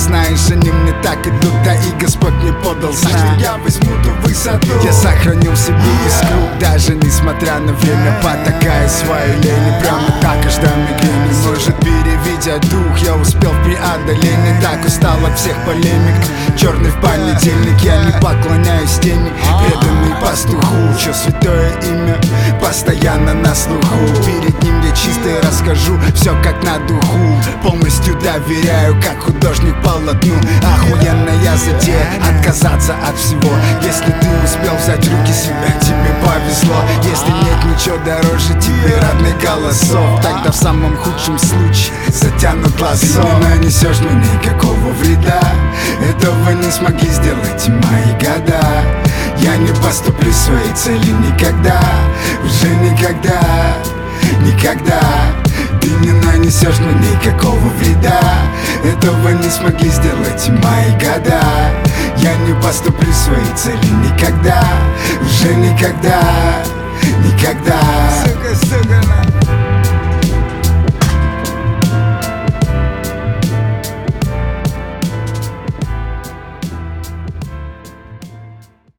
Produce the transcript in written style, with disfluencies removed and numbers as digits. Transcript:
знаешь, они мне так идут, да и Господь мне подал знак. Я возьму ту высоту. Я сохранил в себе искру, даже несмотря на время, потакая своей лени. Прямо так ожидая мигрени, может переведя дух, я успел в преодолении. Так устал от всех полемик, черный в понедельник. Я не поклоняюсь тени, преданный пастуху, чё святое имя постоянно на слуху. Перед ним я чисто расскажу все как на духу, полностью доверяю, как художник полотну. Охуенная затея отказаться от всего. Если ты успел взять в руки себя, тебе повезло. Если нет ничего дороже тебе родных голосов, тогда в самом худшем случае затянут лассо. Ты не нанесешь мне никакого вреда, этого не смогли сделать и мои года. Я не поступлю своей цели никогда, уже никогда, никогда. Ты не нанесешь мне никакого вреда, этого не смогли сделать и мои года. Я не поступлю своей цели никогда, уже никогда, никогда. Сука, сука,